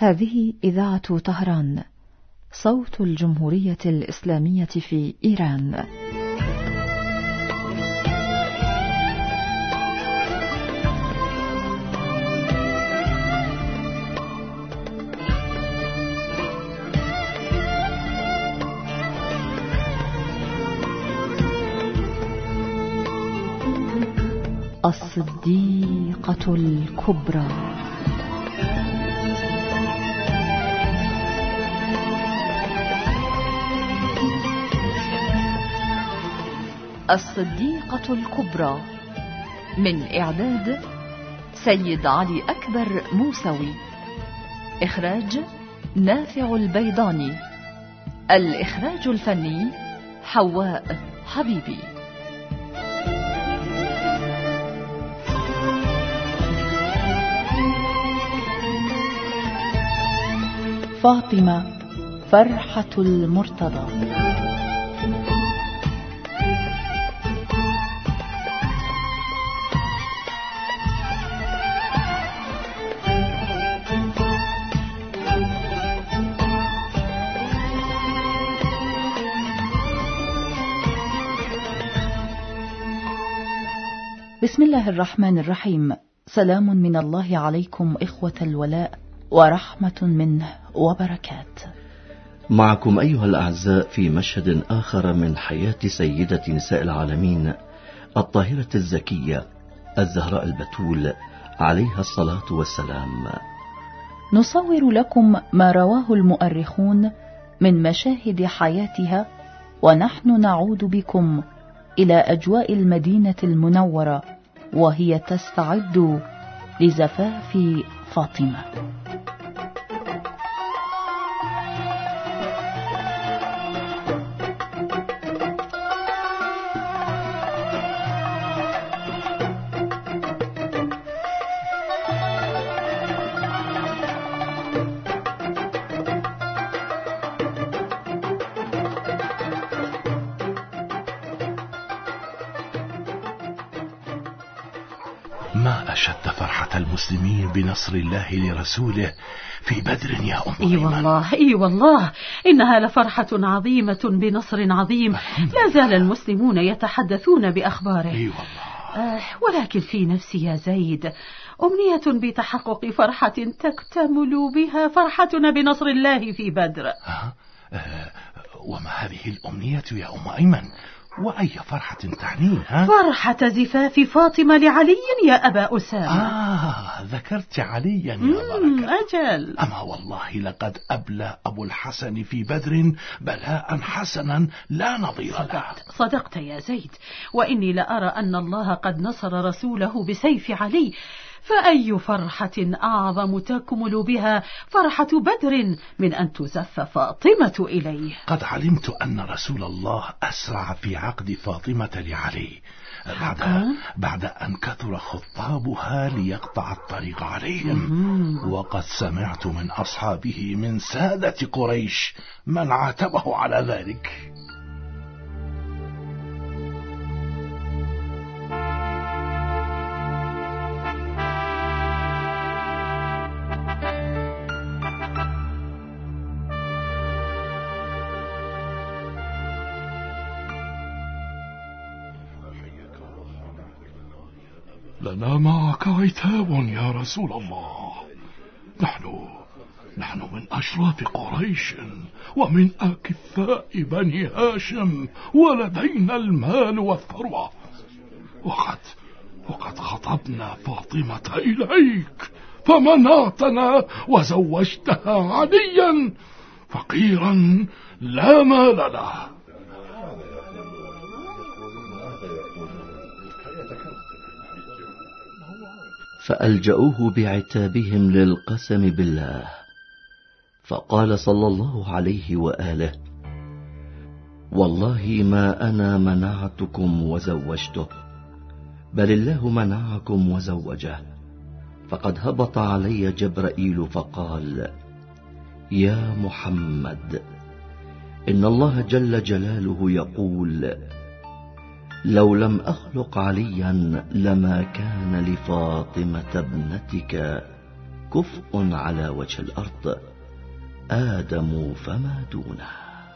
هذه إذاعة طهران، صوت الجمهورية الإسلامية في إيران. الصديقة الكبرى. الصديقة الكبرى، من إعداد سيد علي أكبر موسوي، إخراج نافع البيضاني، الإخراج الفني حواء حبيبي. فاطمة فرحة المرتضى. بسم الله الرحمن الرحيم. سلام من الله عليكم إخوة الولاء، ورحمة منه وبركات. معكم أيها الأعزاء في مشهد آخر من حياة سيدة نساء العالمين الطاهرة الزكية الزهراء البتول عليها الصلاة والسلام. نصور لكم ما رواه المؤرخون من مشاهد حياتها، ونحن نعود بكم إلى أجواء المدينة المنورة وهي تستعد لزفاف فاطمة. ما أشد فرحة المسلمين بنصر الله لرسوله في بدر يا أم أيمن. اي والله إنها لفرحة عظيمة بنصر عظيم. لا زال المسلمون يتحدثون بأخباره. اي والله. ولكن في نفسي يا زيد أمنية بتحقق فرحة تكتمل بها فرحتنا بنصر الله في بدر. وما هذه الأمنية يا أم أيمن؟ وأي فرحة تعنيها؟ فرحة زفاف فاطمة لعلي يا أبا أسامة. ذكرت عليا يا بركة. أجل. أما والله لقد أبلى أبو الحسن في بدر بلاء حسنا لا نظير له. صدقت يا زيد، وإني لأرى أن الله قد نصر رسوله بسيف علي، فأي فرحة أعظم تكمل بها فرحة بدر من أن تزف فاطمة إليه. قد علمت أن رسول الله أسرع في عقد فاطمة لعلي بعد أن كثر خطابها ليقطع الطريق عليهم. وقد سمعت من أصحابه من سادة قريش من عاتبه على ذلك. لنا معك عتاب يا رسول الله. نحن من أشراف قريش ومن أكفاء بني هاشم، ولدينا المال والثروة، وقد خطبنا فاطمة إليك فمنعتنا وزوجتها عليا فقيرا لا مال له. فألجأوه بعتابهم للقسم بالله، فقال صلى الله عليه وآله: والله ما أنا منعتكم وزوجته، بل الله منعكم وزوجه. فقد هبط علي جبرائيل فقال: يا محمد، إن الله جل جلاله يقول: لو لم أخلق عليا لما كان لفاطمة ابنتك كفء على وجه الأرض، آدم فما دونه.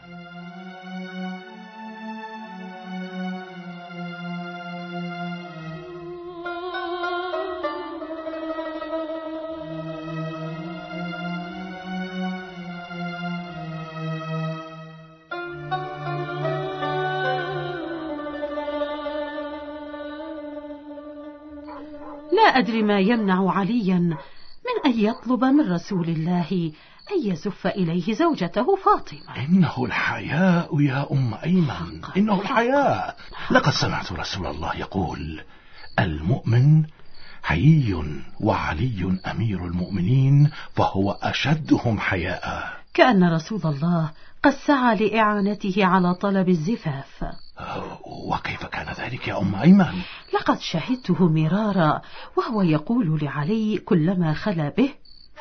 لا أدري ما يمنع عليا من أن يطلب من رسول الله أن يزف إليه زوجته فاطمة. إنه الحياء يا أم أيمن، إنه الحياء. لقد سمعت رسول الله يقول: المؤمن حيي، وعلي أمير المؤمنين فهو أشدهم حياء. كأن رسول الله قد سعى لإعانته على طلب الزفاف. وكيف كان ذلك يا أم أيمن؟ لقد شهدته مرارا وهو يقول لعلي كلما خلا به: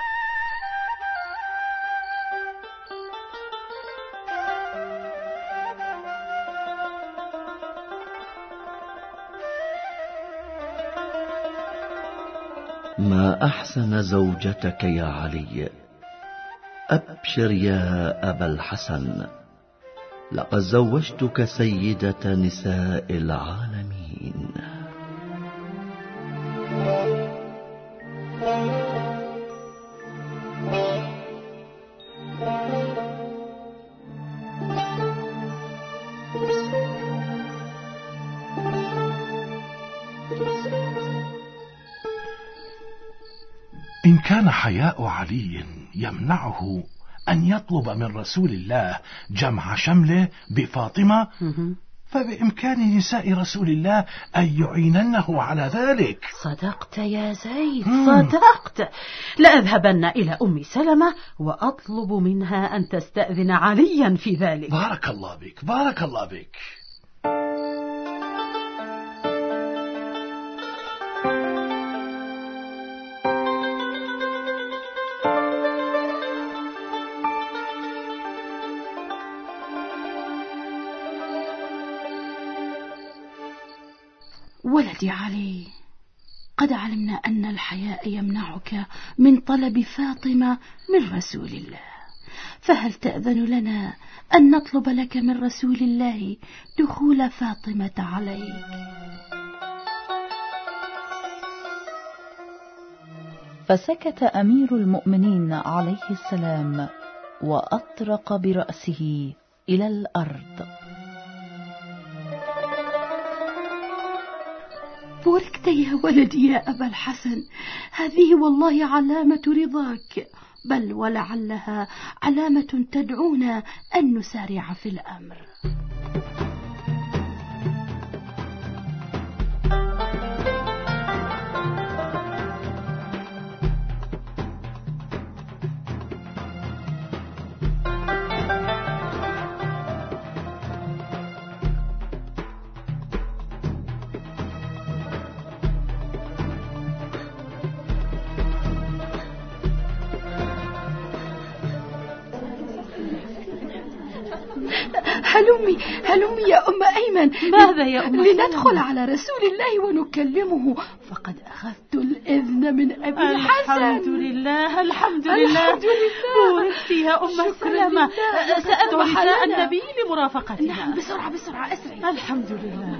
ما أحسن زوجتك يا علي، أبشر يا أبا الحسن، لقد زوجتك سيدة نساء العالمين. إن كان حياء علي يمنعه أن يطلب من رسول الله جمع شمله بفاطمة، فبإمكان نساء رسول الله أن يعيننه على ذلك. صدقت يا زيد، صدقت. لأذهبن إلى أم سلمة وأطلب منها أن تستأذن عليا في ذلك. بارك الله بك، بارك الله بك. ولدي علي، قد علمنا أن الحياء يمنعك من طلب فاطمة من رسول الله، فهل تأذن لنا أن نطلب لك من رسول الله دخول فاطمة عليك؟ فسكت أمير المؤمنين عليه السلام وأطرق برأسه إلى الأرض. بوركت يا ولدي يا أبا الحسن، هذه والله علامة رضاك، بل ولعلها علامة تدعونا أن نسارع في الأمر. هلمي يا أم أيمن. ماذا يا أم لندخل على رسول الله ونكلمه، فقد أخذت الإذن من أبي الحسن. الحمد لله، الحمد لله. بوركت يا أم سلمة. سأدعو نساء النبي لمرافقتنا. نعم، بسرعة بسرعة، أسرعي. الحمد لله.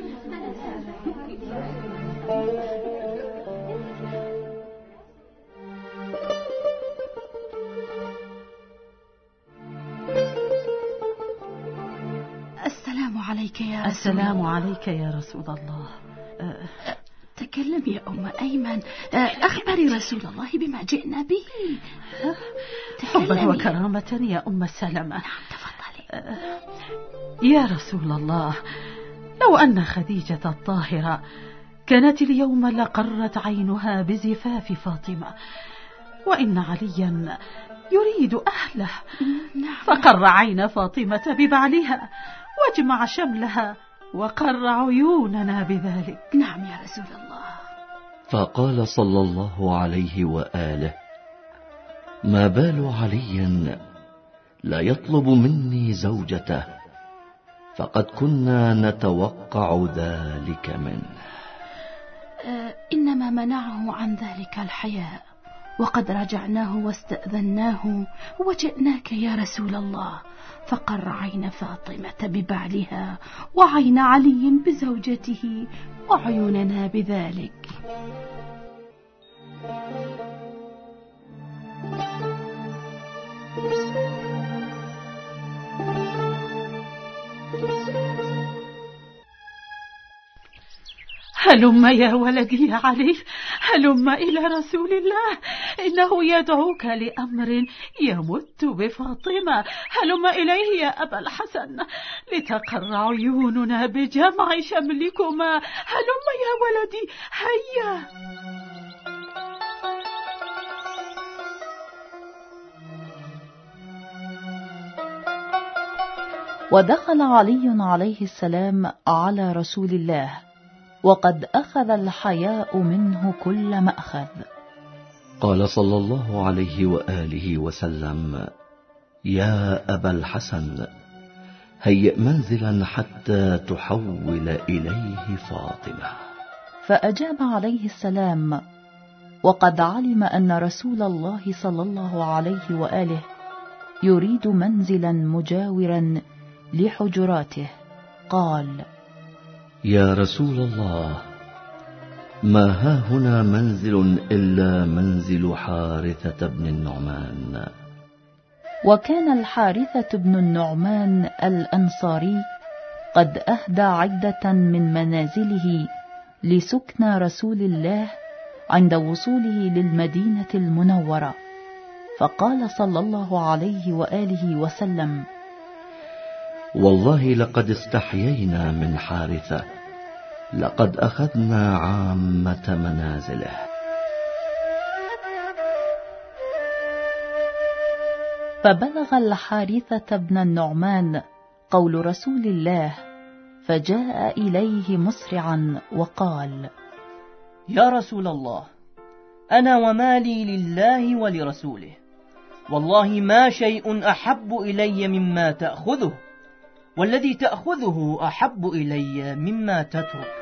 السلام عليك يا رسول الله. تكلم يا أم أيمن، أخبري رسول الله بما جئنا به. حبا وكرامة يا أم سلمة. تفضلي. يا رسول الله، لو أن خديجة الطاهرة كانت اليوم لقرت عينها بزفاف فاطمة، وإن عليا يريد أهله، فقر عين فاطمة ببعلها واجمع شملها وقر عيوننا بذلك. نعم يا رسول الله. فقال صلى الله عليه وآله: ما بال علي لا يطلب مني زوجته، فقد كنا نتوقع ذلك منه. إنما منعه عن ذلك الحياء، وقد رجعناه واستأذناه وجئناك يا رسول الله، فقر عين فاطمة ببعلها وعين علي بزوجته وعيوننا بذلك. هلم يا ولدي يا علي، هلم إلى رسول الله، إنه يدعوك لأمر يمت بفاطمة. هلم إليه يا أبا الحسن لتقر عيوننا بجمع شملكما. هلم يا ولدي، هيا. ودخل علي عليه السلام على رسول الله وقد أخذ الحياء منه كل مأخذ. قال صلى الله عليه وآله وسلم: يا أبا الحسن، هيئ منزلا حتى تحول إليه فاطمة. فأجاب عليه السلام وقد علم أن رسول الله صلى الله عليه وآله يريد منزلا مجاورا لحجراته. قال: يا رسول الله، ما ها هنا منزل إلا منزل حارثة بن النعمان. وكان الحارثة بن النعمان الأنصاري قد أهدى عدة من منازله لسكن رسول الله عند وصوله للمدينة المنورة، فقال صلى الله عليه وآله وسلم: والله لقد استحيينا من حارثة، لقد أخذنا عامة منازله. فبلغ الحارثة بن النعمان قول رسول الله، فجاء إليه مسرعا وقال: يا رسول الله، أنا ومالي لله ولرسوله، والله ما شيء أحب إلي مما تأخذه، والذي تأخذه أحب إلي مما تترك.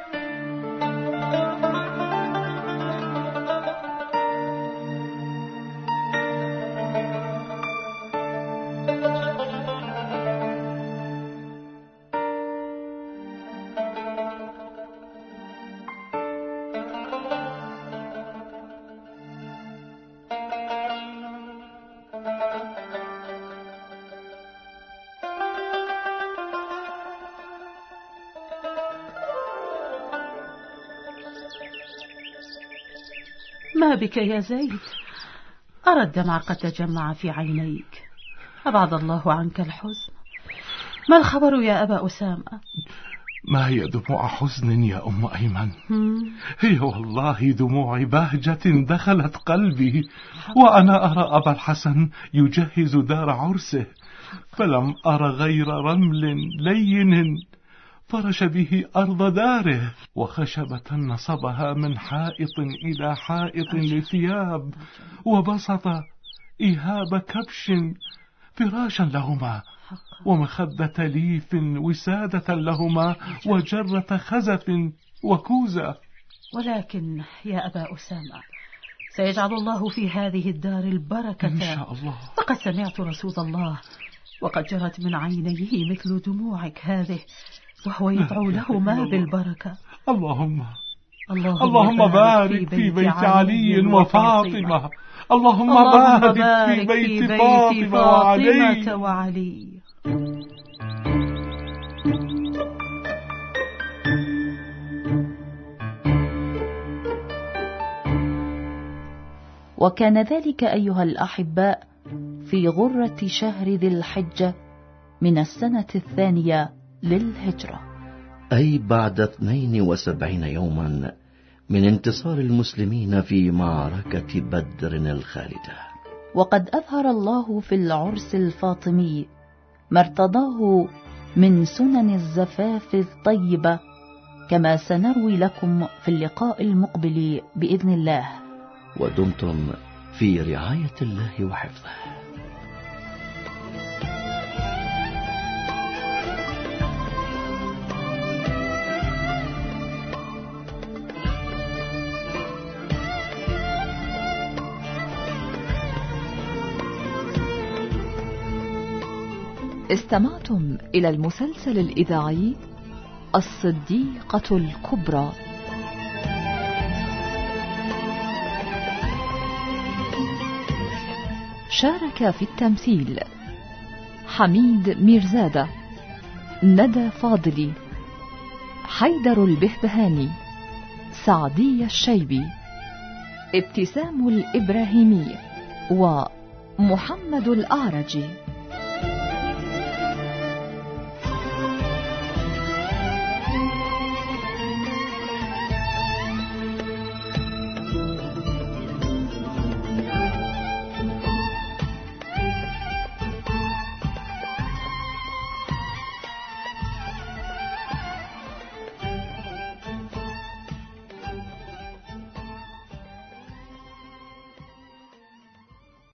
ما بك يا زيد؟ أرى الدمع قد تجمع في عينيك، أبعد الله عنك الحزن. ما الخبر يا أبا أسامة؟ ما هي دموع حزن يا أم أيمن، هي والله دموع بهجة دخلت قلبي، وأنا أرى أبا الحسن يجهز دار عرسه، فلم أر غير رمل لين فرش به أرض داره، وخشبة نصبها من حائط إلى حائط لثياب، وبسط إيهاب كبش فراشا لهما، ومخدة ليف وسادة لهما، وجرة خزف وكوزة. ولكن يا أبا أسامة، سيجعل الله في هذه الدار البركة إن شاء الله. فقد سمعت رسول الله وقد جرت من عينيه مثل دموعك هذه، وهو يدعو لهما بالبركة. اللهم بارك في بيت علي وفاطمة. اللهم بارك في بيت فاطمة وعلي. وكان ذلك أيها الأحباء في غرة شهر ذي الحجة من السنة 2 للهجرة، أي بعد 72 يوما من انتصار المسلمين في معركة بدر الخالدة. وقد أظهر الله في العرس الفاطمي ما ارتضاه من سنن الزفاف الطيبة، كما سنروي لكم في اللقاء المقبل بإذن الله. ودمتم في رعاية الله وحفظه. استمعتم إلى المسلسل الإذاعي الصديقة الكبرى. شارك في التمثيل حميد ميرزادة، ندى فاضلي، حيدر البهبهاني، سعدية الشيبي، ابتسام الإبراهيمي، ومحمد الأعرجي.